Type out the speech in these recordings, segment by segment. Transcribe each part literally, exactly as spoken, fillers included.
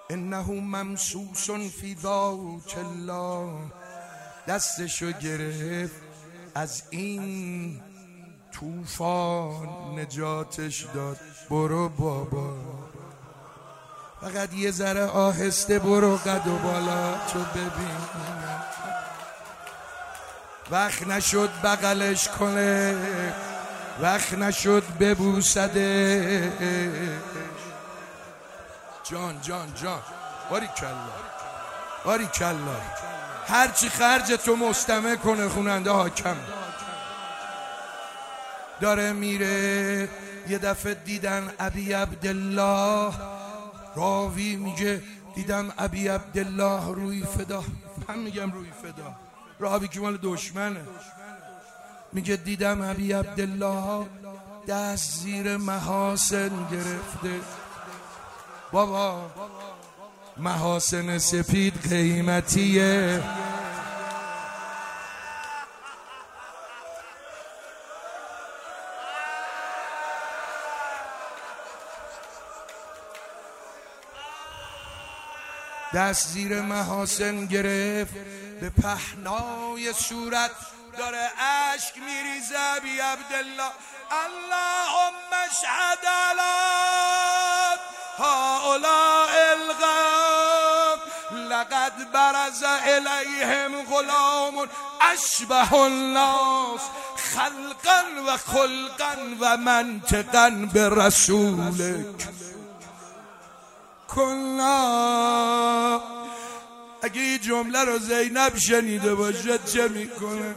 انه ممسوس فی ذاک الله. دستشو گرفت از این طوفان نجاتش داد. برو بابا، فقط یه ذره آهسته برو، قد و بالا تو ببین. وقت نشد بغلش کنه، وقت نشد ببوسده. جان جان جان، باریکلا باریکلا. هرچی خرج تو مستمع کنه خوننده حاکم. داره میره، یه دفعه دیدن ابی عبدالله، راوی میگه دیدم ابی عبدالله روی فدا. من میگم روی فدا، راوی که مال دشمنه. میگه دیدم ابی عبدالله دست زیر محاسن گرفته. بابا محاسن سپید قیمتیه. دست زیر محاسن گرفت، به پهنای صورت داره اشک میریزه ابی عبدالله. اللهم اشهد علی هؤلاء القوم لقد برز الیهم غلام اشبه الناس خلقا و خلقا و منطقا برسولک. کنا اگه این جمله رو زینب شنیده باشه چه میکنه؟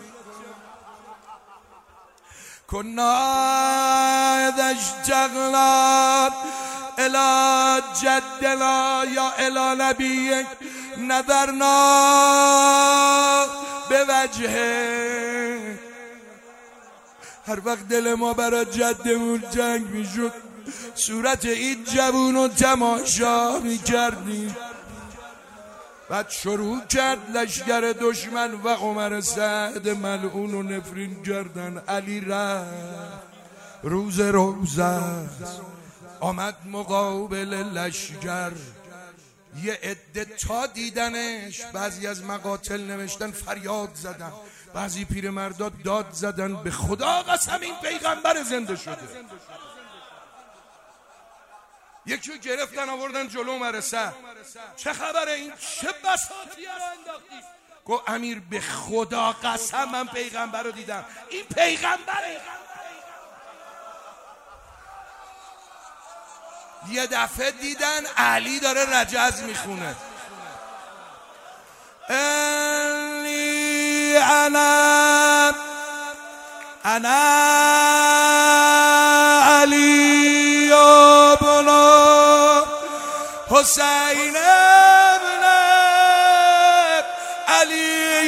کنا اذا اشتغلنا الى جدنا یا الى نبیک نظرنا به وجهه. هر وقت دل ما برای جدمون جنگ میشد صورت این جوون رو تماشا میکردیم. بعد شروع کرد لشگر دشمن و عمر سعد ملعون و نفرین کردن. علی رفت، روز روزه آمد مقابل لشگر. یه عده تا دیدنش، بعضی از مقاتل نوشتن فریاد زدن، بعضی پیرمردا داد زدن به خدا قسم این پیغمبر زنده شده. یکیو گرفتن آوردن جلو عمر سعد. چه خبره این چه بساطی رو انداختی؟ گفت امیر به خدا قسم من پیغمبر رو دیدم، این پیغمبره. یه دفعه دیدن علی داره رجز میخونه. انی انا انا علی ابن حسین ابن علی.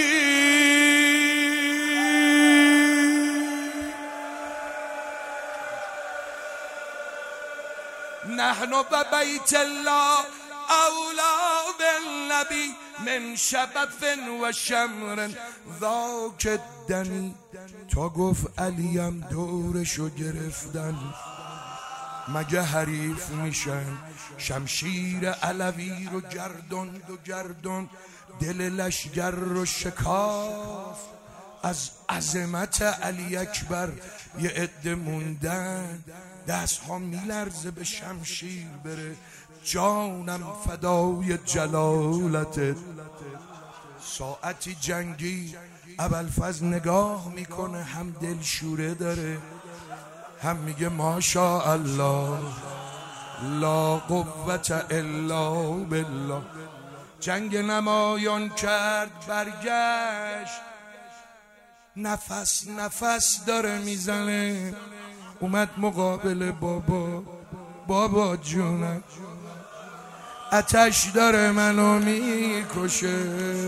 نحن و بیت الله اولا بالنبی من شبف و شمر ذاک الدنی. تا گفت علیم دورشو گرفتن، مگه حریف میشن؟ شمشیر علوی رو گردند و گردند، دل لشگر رو شکافت. از عظمت علی اکبر یه عده موندن، دست ها میلرزه به شمشیر بره. جانم فدای جلالتت. ساعتی جنگی ابوالفضل نگاه میکنه، هم دلشوره داره هم میگه ماشاءالله لا قوت الا بالله. جنگ نمایان کرد، برگشت، نفس نفس داره میزنه. اومد مقابل بابا. بابا جونم آتش داره منو میکشه.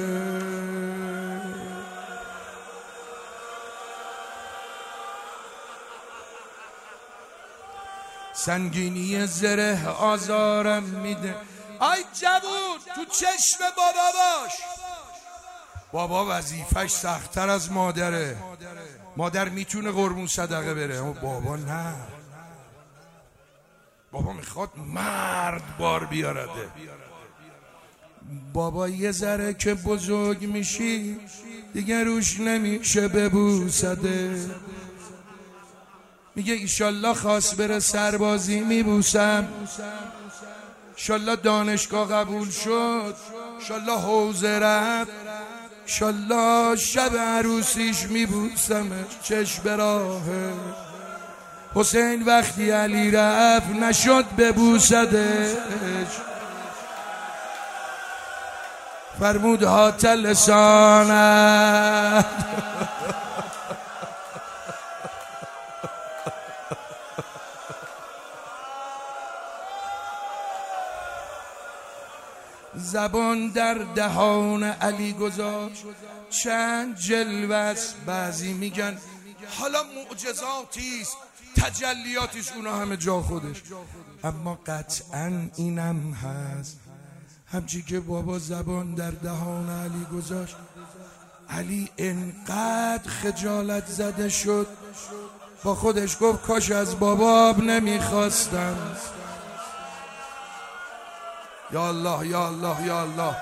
سنگینی زره آزارم میده. آی جوون تو چشم بابا باش. بابا وظیفش سخت‌تر از مادره. مادر میتونه قربون صدقه بره اما بابا نه. بابا میخواد مرد بار بیارده. بابا یه ذره که بزرگ میشی دیگه روش نمیشه ببوسده. میگه ایشالله خواست بره سربازی میبوسم، ایشالله دانشگاه قبول شد، ایشالله حوزه رفت، ایشالله شب عروسیش میبوسم چشم به راهه. حسین وقتی علی رفت نشد ببوسدش، فرمود هات لسانت. زبان در دهان علی گذاشت چند جلوس. بعضی میگن حالا معجزاتیست، تجلیاتیست، اونا همه جا خودش، اما قطعا اینم هست. همچی که بابا زبان در دهان علی گذاشت، علی انقدر خجالت زده شد با خودش گفت کاش از باباب نمیخواستم. یا الله یا الله یا الله.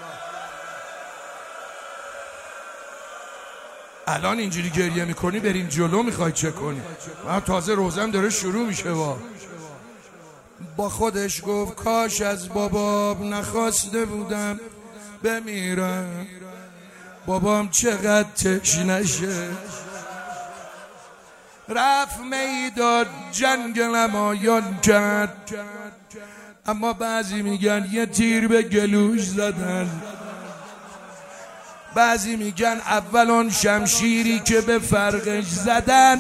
الان اینجوری گریه میکنی بریم جلو، میخوای چه کنی؟ من تازه روزم داره شروع میشه. با با خودش گفت کاش از بابام نخواسته بودم بمیرم، بابام چقدر تشنشه. رفت میدان جنگ نمایان کرد، اما بعضی میگن یه تیر به گلوش زدن، بعضی میگن اول آن شمشیری که به فرقش زدن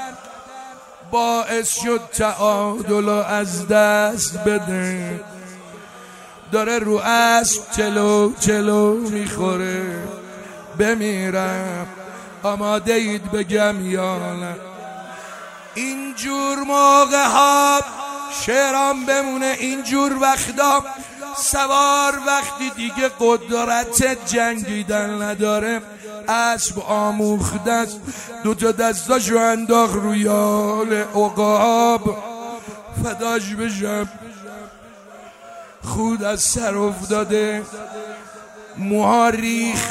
باعث شد تعادل از دست بده. داره رو اسب چلو چلو میخوره، بمیرم آماده اید بگم یا نه؟ اینجور موقع ها شعرام بمونه، اینجور وقتا سوار وقتی دیگه قدرت جنگیدن نداره، اسب آموخته است، دو تا دستاشو انداخت روی یال عقاب، فداش بشم خود از سر افتاده، موها ریخ.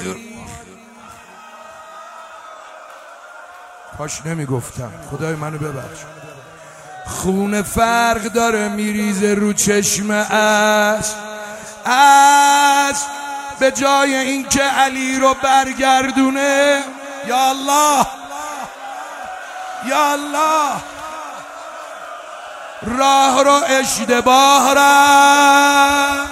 کاش نمیگفتم، خدای منو ببخش. خون فرق داره میریزه رو چشم اسب. اسب به جای اینکه علی رو برگردونه، یا الله یا الله، راه رو اشتباه رفت،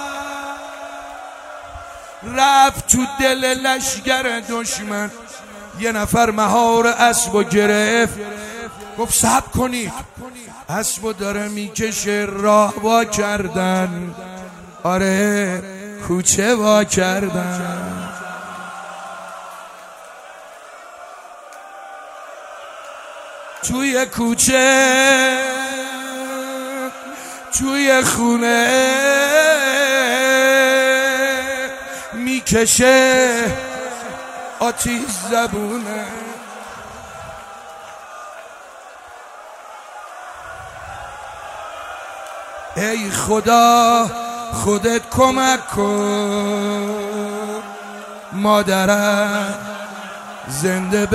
رفت تو دل لشگر دشمن. یه نفر مهار اسب و گرفت، گفت صبر کنید، اسب داره میکشه، راه وا کردن، آره کوچه وا کردن. توی کوچه توی خونه میکشه آتیش زبونه. ای خدا خودت کمک کن، مادرم زنده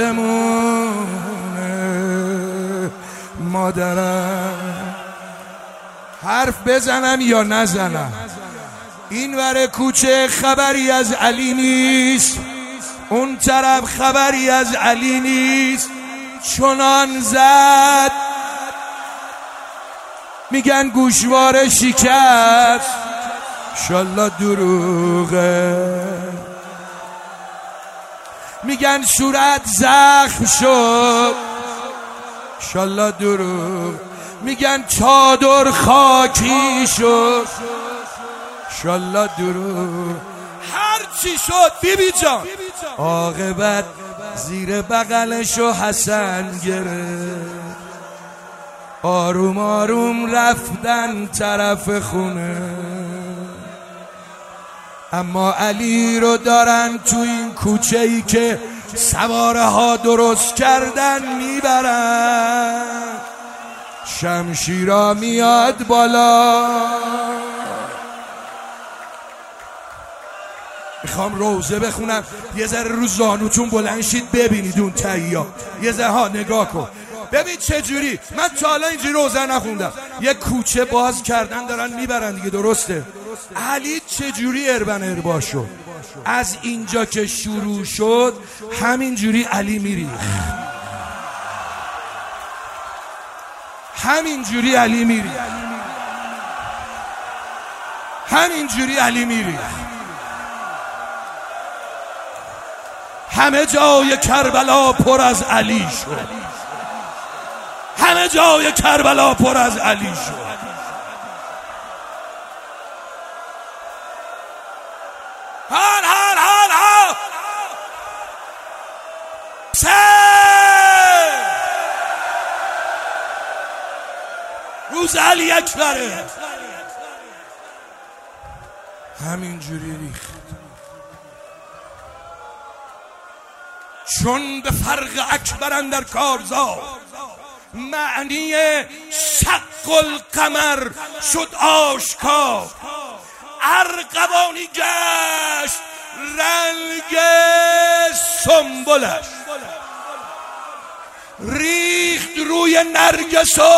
بمونه. مادرم حرف بزنم یا نزنم؟ این ور کوچه خبری از علی نیست، اون طرف خبری از علی نیست. چنان زد میگن گوشواره شکست، انشالله دروغه. میگن صورت زخم شد، انشالله دروغ. میگن چادر خاکی شد، انشالله دروغ. هر چی شد بیبی جان، عاقبت زیر بغلشو حسن گرفت. آروم آروم رفتن طرف خونه، اما علی رو دارن تو این کوچه ای که سواره ها درست کردن میبرن. شمشیرا میاد بالا، میخوام روزه بخونم، یه ذره رو زانوتون بلند شید ببینید اون تهیه. یه ذره ها نگاه کن ببین چه جوری. من تا حالا اینجوری روزه نخوندم. یه کوچه باز کردن دارن میبرن دیگه، درسته؟ علی چه جوری اربن اربا شد؟ از اینجا که شروع شد همینجوری علی میریخت، همینجوری علی میریخت، همینجوری علی میریخت. همه جای کربلا پر از علی شد، همه جای کربلا پر از علی شد. هر هر هر هر سه روز علی اکبره. همینجوری ریخت، چون به فرق اکبر اندر کارزار معنی شق القمر شد آشکار. ارغوانی گشت رنگ سنبلش، ریخت روی نرگس و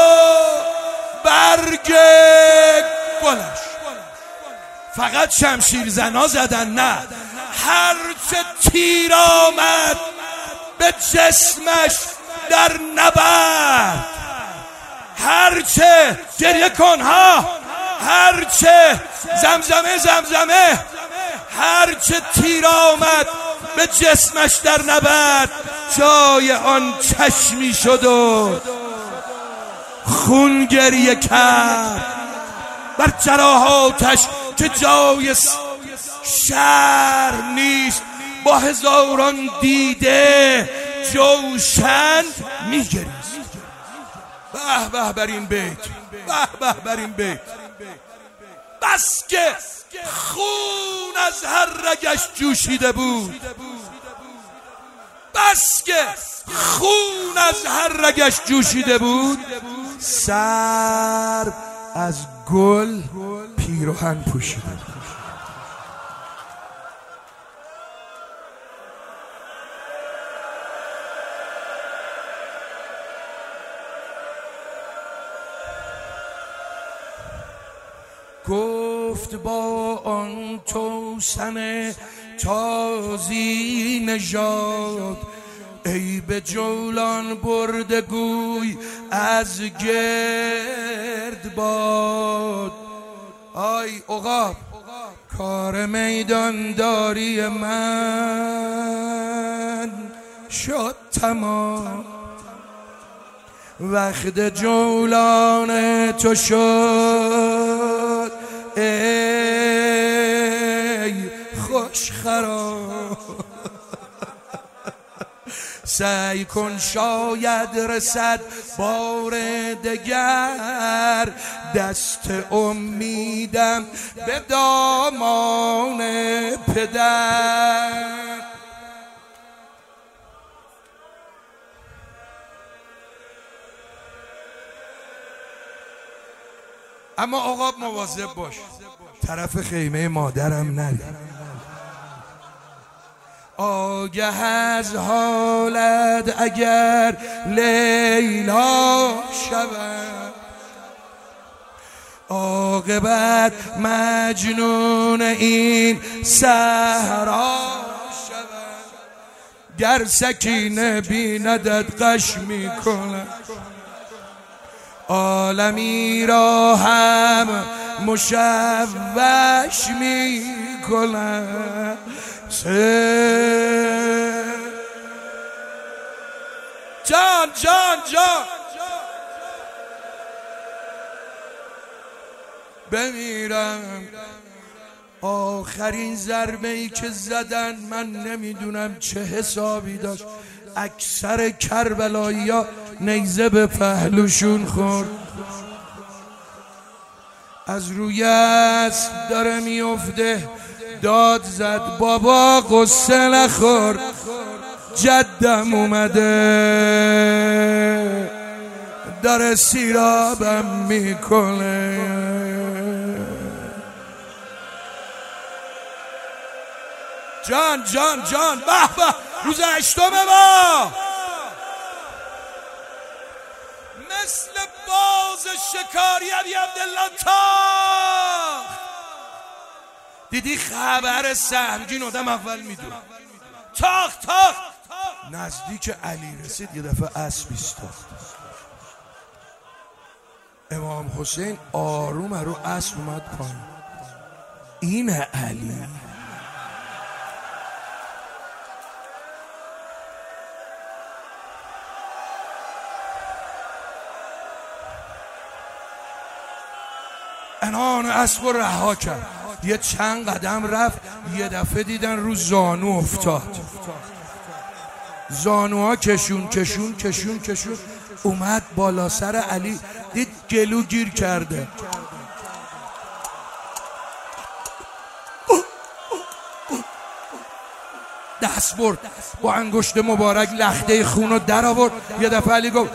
برگ گلش. فقط شمشیر زنا زدن نه، هرچه تیر آمد به جسمش در نبرد، هرچه گریه کن ها، هرچه زمزمه زمزمه، هرچه تیر آمد به جسمش در نبرد، جای آن چشمی شد و خون گریه کرد بر جراحاتش که جای شر نیست. با هزاران دیده جوشن میگریست. به به بر این بیت، به به بر این بیت. بس که خون از هر رگش جوشیده بود، بس که خون از هر رگش جوشیده بود، سر از گل پیراهن پوشیده بود. گفت با آن توسن تازی نژاد، ای به جولان برده گوی از گرد باد. آی عقاب کار میدانداری من شد تمام، وقت جولان تو شد ای خوش خراب. سعی کن شاید رسد بار دگر، دست امیدم به دامان پدر. اما عقاب مواظب باش، طرف خیمه مادرم نری. آگه از حالت اگر لیلا شود، عاقبت مجنون این صحرا شود. گر سکینه بیندت غش میکند، عالمی را هم مشوش میکند. جان جان جان بمیرم. آخرین ضربه‌ای که زدن من نمیدونم چه حسابی داشت. اکثر کربلایی‌ها نیزه به پهلوشون خورد. از روی اسب داره میفته، داد زد بابا قصه نخور، جدم اومده داره سیرابم میکنه. جان جان جان به به روز هشتم ما مثل باز شکاری علی عبدالله تا دیدی خبر سهمگین آدم اول میدون تاخ تاخ نزدیک علی رسید یه دفعه اسب ایستاد. امام حسین آروم رو اسب اومد پایین. این علی انان اسب رو رها کرد. یه چند قدم رفت یه دفعه دیدن رو زانو افتاد. زانوها کشون کشون کشون کشون اومد بالا سر علی. دید گلو گیر کرده. دست برد با انگشت مبارک لخته خون رو در آورد. یه دفعه علی گفت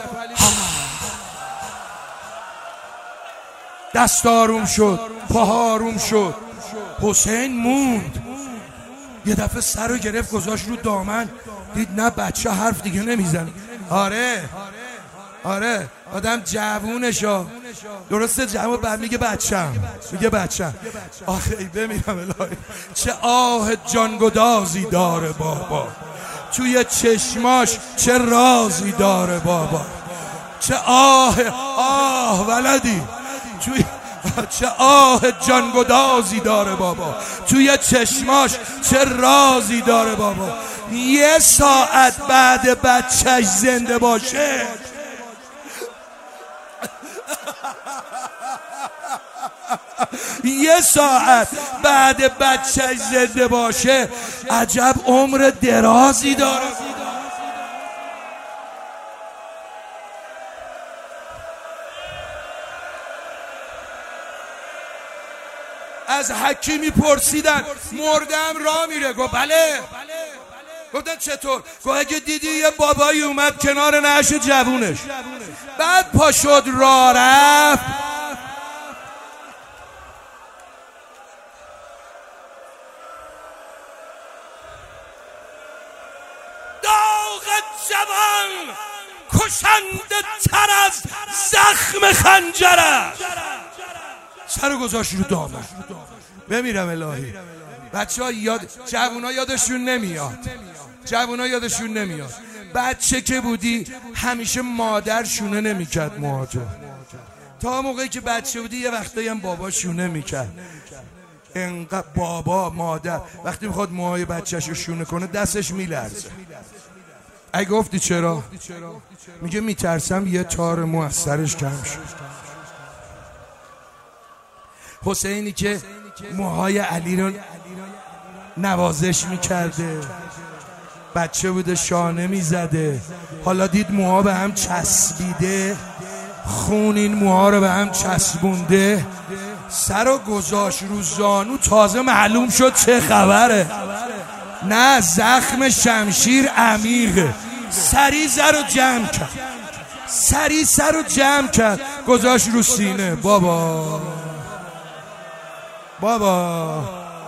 دست آروم شد پا آروم شد. حسین موند. یه دفعه سر رو گرفت گذاشت رو دامن. دید نه بچه حرف دیگه نمیزنه. آره آره آدم جوونشا درسته جوون بعد میگه بچم میگه بچم. آخه ای بمیرم الهی چه آه جانگدازی داره بابا. توی چشماش چه رازی داره بابا. چه آه آه ولدی توی چه آه جانگدازی داره بابا. توی چشماش چه رازی داره بابا. یه ساعت بعد بچهش زنده باشه یه ساعت بعد بچهش زنده باشه عجب عمر درازی داره. از حکیمی پرسیدن مردم را میره؟ گفت بله. گفتن چطور؟ گفت اگه دیدی یه بابایی اومد کنار نعش جوونش بعد پا شد را رفت داغ جوان کشنده تر از زخم خنجر است. سر گذاشت رو دامن. بمیرم الهی بچه ها یاد جوون ها یادشون نمیاد. جوون ها یادشون نمیاد بچه که بودی همیشه مادر شونه نمیکرد موهاتو. تا موقعی که بچه بودی یه وقتایی هم بابا شونه میکرد. انقدر بابا مادر وقتی میخواد موهای بچه‌شو شونه کنه دستش میلرزه. اگه گفتی چرا؟ میگه میترسم یه تار مو از سرش کم شد. حسینی که موهای علی رو نوازش میکرده بچه بوده شانه میزده حالا دید موها به هم چسبیده خون این موها رو به هم چسبونده سر و گذاشت رو زانو. تازه معلوم شد چه خبره. نه زخم شمشیر عمیقه. سری سر رو جمع کرد سری سر رو جمع کرد گذاشت رو سینه. بابا بابا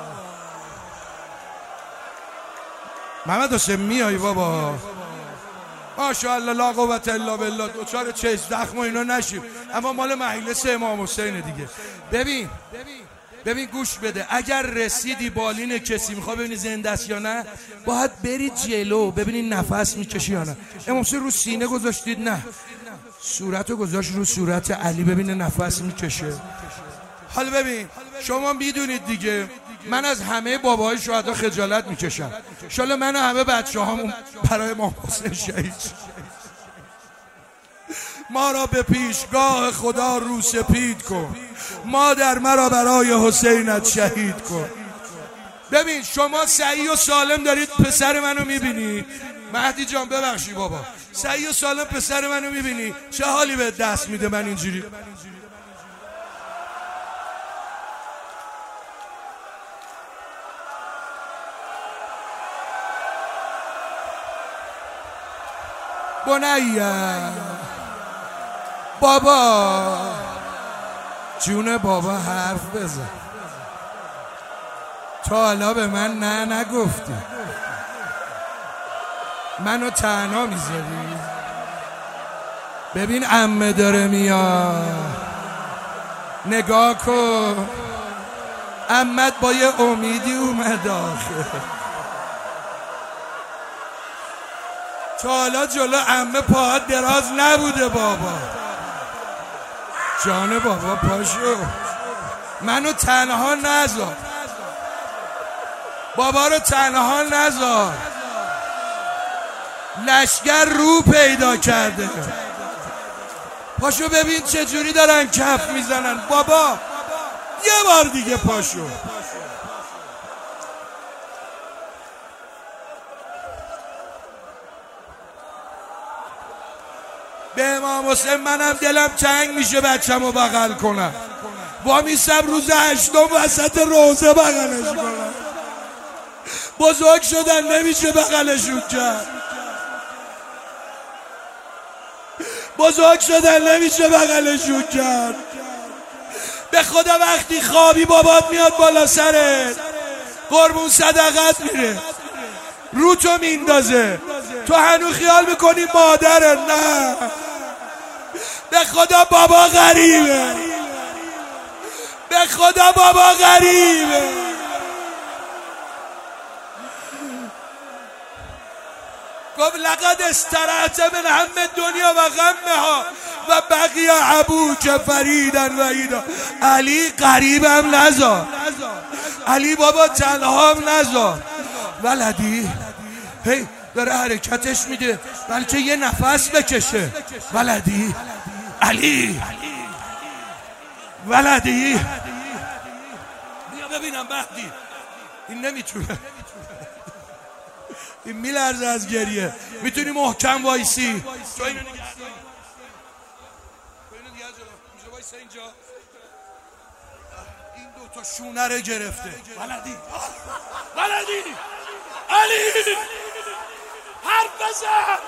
محمد حسین میای بابا ماشاءالله لا قوت الا بالله. دوچار چشم زخم و اینا نشیم اما مال مجلس امام حسین دیگه. ببین ببین گوش بده اگر رسیدی بالین کسی میخوای ببینی زنده است یا نه باید بری جلو ببینی نفس میکشی یا نه. امام حسین رو سینه گذاشتید نه صورتو گذاشت رو صورت علی ببینه نفس میکشه. حالا ببین شما میدونید دیگه من از همه باباهای شهدا خجالت میکشم. انشالله من و همه بچه هامون برای امام حسین شهید ما را به پیشگاه خدا رو سپید کن مادر مرا برای حسینت شهید کن. ببین شما صحیح و سالم دارید پسر منو میبینی مهدی جان ببخشی بابا صحیح و سالم پسر منو میبینی چه حالی به دست میده من اینجوری بنیه بابا جون بابا حرف بزن تا حالا به من نه نگفتی، منو تنها میذاری؟ ببین عمه داره میاد، نگاه کن، عمت با یه امیدی اومد آخه. تا حالا جلو عمه پاهات دراز نبوده بابا. جان بابا پاشو، منو تنها نذار، بابا رو تنها نذار، لشگر رو پیدا کرده. پاشو ببین چجوری دارن کف میزنن بابا، یه بار دیگه پاشو. به امام حسین منم دلم تنگ میشه بچم رو بغل کنم، با میسم روز هشتم وسط روزه بغلش کنم. بزرگ شدن نمیشه بغلشون کرد، بزرگ شدن نمیشه بغلشون کرد. به خدا وقتی خوابی بابات میاد بالا سرت، قربون صدقت میره، رو تو میندازه، تو هنو خیال میکنی مادره. نه، به خدا بابا غریبه، به خدا بابا غریبه. گفت لقد استرعت من هم دنیا و غمها و بقیه ابوک فریدا و ایدا. علی غریبم نذار، علی بابا تنهام نذار. ولدی هی داره حرکتش میده بلکه یه نفس بکشه. ولدی علی، ولدی بیا ببینم مهدی، این نمیتونه، این میلرزه از گریه. میتونی محکم وایسی تو اینو نگه دار، تو اینو دیگه جلو میشه وایسا اینجا. این دو تا شونه رو گرفته. ولدی ولدی علی حرف بزن.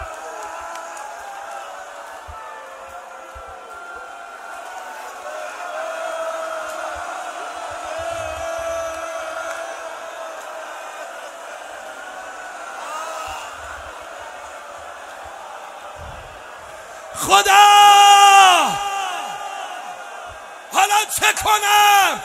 خدا حالا چه کنم؟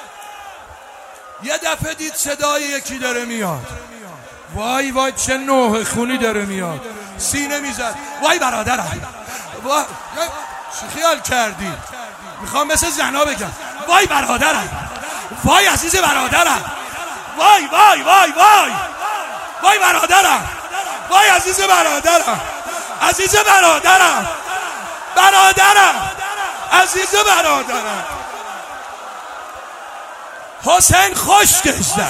یه دفعه دید صدای یکی داره میاد. وای وای چه نوح خونی داره میاد، سینه میزد. وای برادرم، وای چی خیال کردی؟ میخوام مثل زنا بگم وای برادرم، وای عزیز برادرم، وای وای وای وای وای برادرم، وای عزیز برادرم، عزیز برادرم، برادرم، عزیز برادرم. حسین خشکش زد،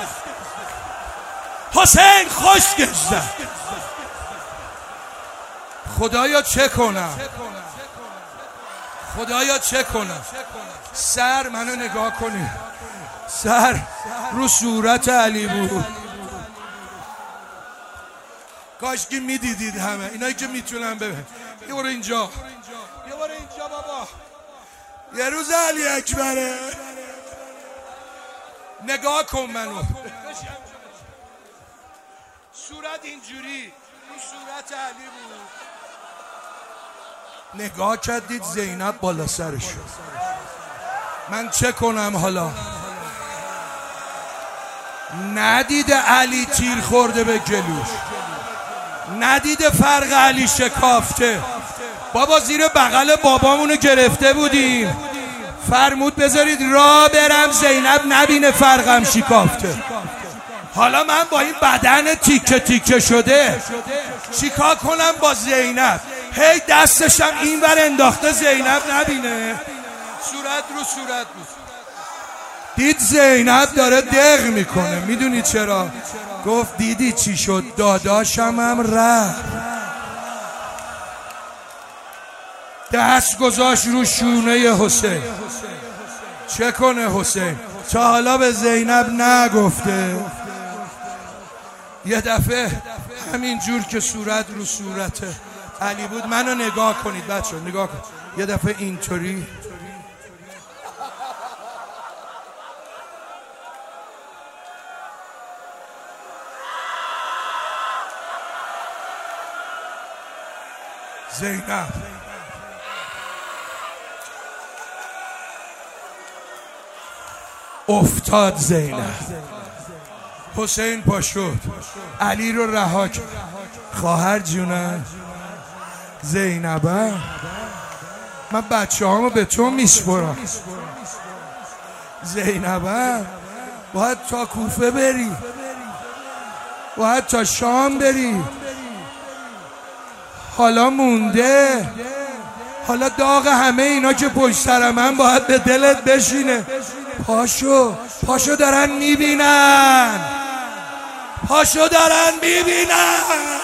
حسین خشکش زد. خدایا چه کنم، خدایا چه کنم؟ سر منو نگاه کنی، سر رو صورت علی بود. کاشکی میدیدید همه اینایی که میتونم ببین. یه بار اینجا، یه بار اینجا بابا، یه روز علی اکبره. نگاه کن منو، صورت اینجوری رو صورت علی بود. نگاه کردید زینب بالا سرش شد. من چه کنم حالا؟ ندیده علی تیر خورده به گلوش، ندیده فرق علی شکافته. بابا زیر بغل بابامونو گرفته بودیم، فرمود بذارید راه برم زینب نبینه فرقم شکافته. حالا من با این بدن تیکه تیکه شده چیکار کنم با زینب؟ هی دستشم این ور انداخته زینب نبینه، صورت رو صورت بود. دید زینب داره دق میکنه. میدونی چرا؟ گفت دیدی چی شد؟ داداشم هم رفت. دست گذاشت رو شونه حسین. چه کنه حسین؟ تا حالا به زینب نگفته. یه دفعه همین جور که صورت رو صورت علی بود، منو نگاه کنید بچه، نگاه کن. یه دفعه اینطوری زینب افتاد، زینب حسین پا شد، علی رو رها کرد. خواهر جونم زینبه، من بچه هامو به تو میسپرم. زینبه باید تا کوفه بری، باید تا شام بری، حالا مونده، حالا داغ همه اینا که پشت سر من باید به دلت بشینه. پاشو پاشو دارن میبینن، پاشو دارن میبینن.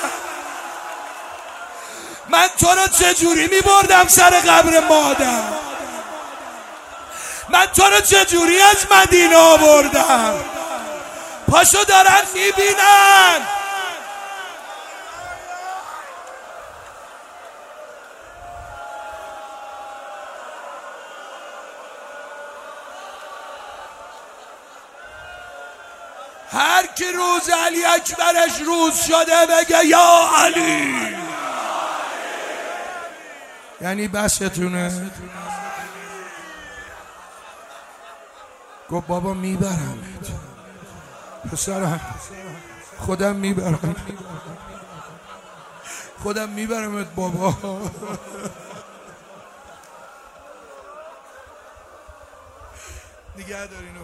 من تو رو چجوری میبردم سر قبر مادر، من تو رو چجوری از مدینه آوردم. پاشو دارن میبینن. هر کی روز علی اکبرش روز شده بگه یا علی، یعنی بستونه. گفت بابا میبرمت پسرم، خودم میبرم، خودم میبرمت بابا. نگه دارینو.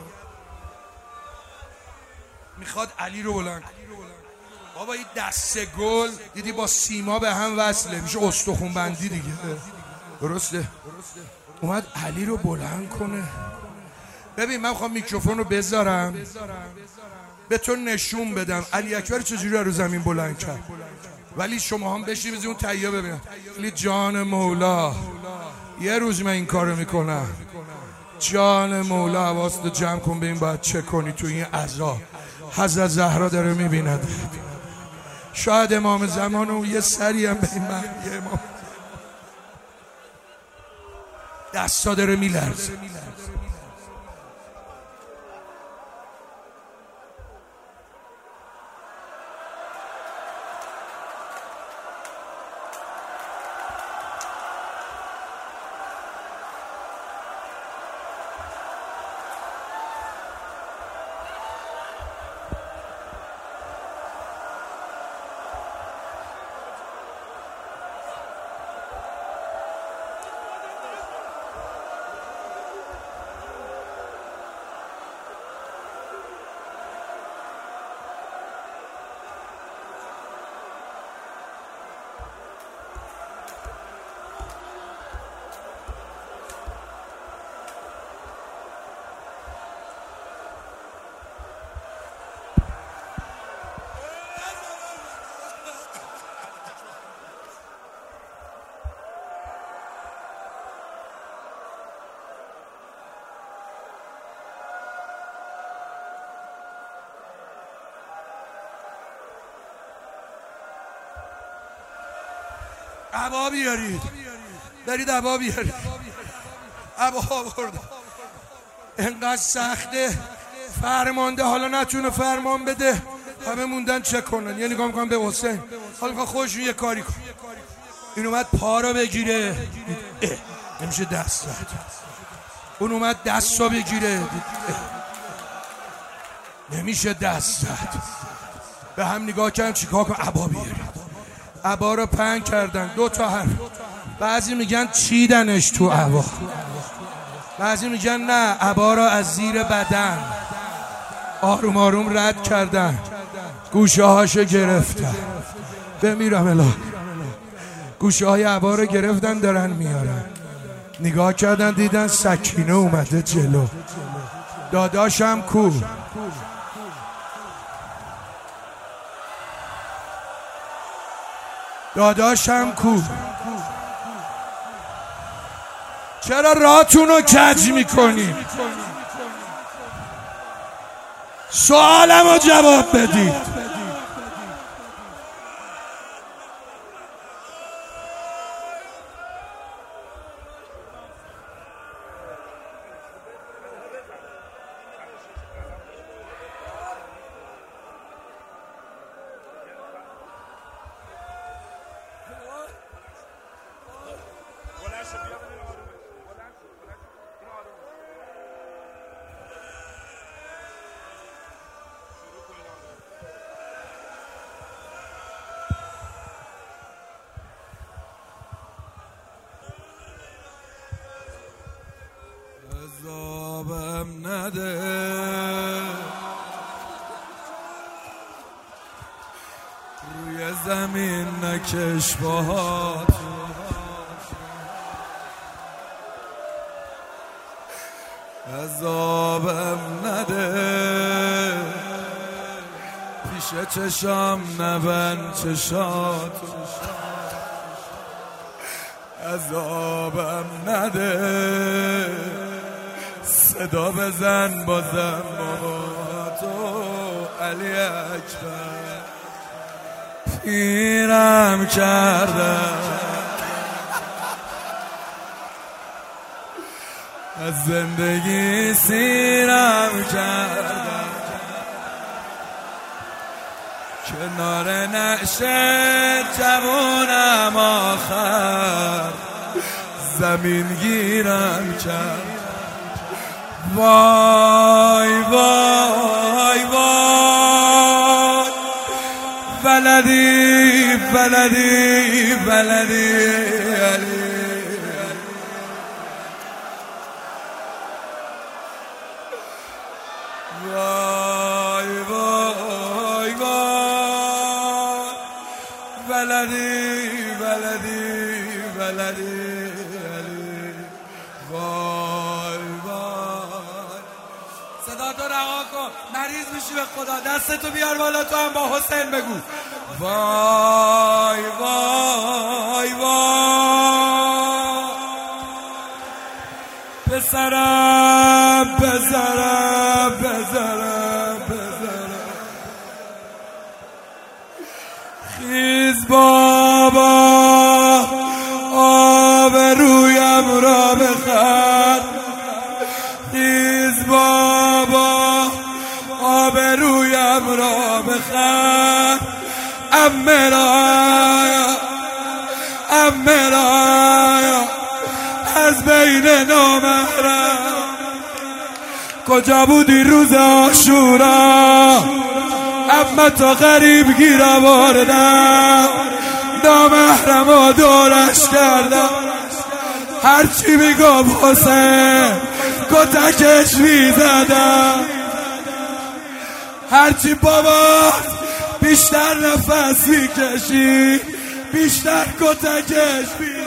میخواد علی رو بلند. بابا این دسته گل دیدی با سیما به هم وصله، میشه استخون بندی دیگه، درسته؟ اومد علی رو بلند کنه. ببین من میخوام میکروفون رو بذارم به تو نشون بدم علی اکبر چجوری رو زمین بلند کرد، ولی شما هم بشید بزید اون تهیه ببینم. ولی جان مولا یه روز من این کارو میکنم. جان مولا حواست جمع کن، به این باید چه کنی تو این عزا. حضرت زهرا داره میبیند، شاید امام زمان و یه سری هم به این مهدی امام دستا داره میلرزه. عبا بیارید، برید عبا بیارید. عبا آوردم، انقدر سخته فرمانده حالا نتونه فرمان بده، همه موندن چه کنن. یه نگاه میکنم به حسین، حالا میخواه خودشون یه کاری کن. این اومد پا رو بگیره، نمیشه دست زد. اون اومد دست رو بگیره، نمیشه دست زد. به هم نگاه کردن چیکار کن، عبا بیارید. عبا رو پهن کردن، دو تا حرف. بعضی میگن چیدنش تو عبا، بعضی میگن نه عبا رو از زیر بدن آروم آروم رد کردن، گوشه هاشو گرفتن. بمیرم الا گوشه های عبا رو گرفتن دارن میارن. نگاه کردن دیدن سکینه اومده جلو. داداشم کو؟ داداشم کو؟ چرا راتون رو کج میکنی؟ سوالم رو جواب بدید. زمین نکش باهات، عذابم نده، پیش چشام نبند چشات، عذابم نده، صدا بزن بازم بابا تو علی اکبر. پیرم کردم از زندگی، سیرم کردم کنار نعشه جوانم، آخر زمین گیرم کرد. وای وای وای بلدی بلدی بلدی علی. وای وای وای بلدی بلدی بلدی علی. وای وای صدا تو رها کن، مریض میشی به خدا. دستتو بیار بالا، تو هم با حسین بگو وای وای وای. پسرم پسرم پسرم پسرم خیز بابا، آب رویم را بخر. خیز بابا، آب رویم را بخر. امه رایا امه رایا از بین نامحرم. کجا بودی روز عاشورا؟ اما تا غریب گیر آوردم، نامحرم و دورش کردم. هرچی میگم حسین کتکش میزدم. هرچی بابا بیشتر نفس میکشی، بیشتر کتکش میزدم.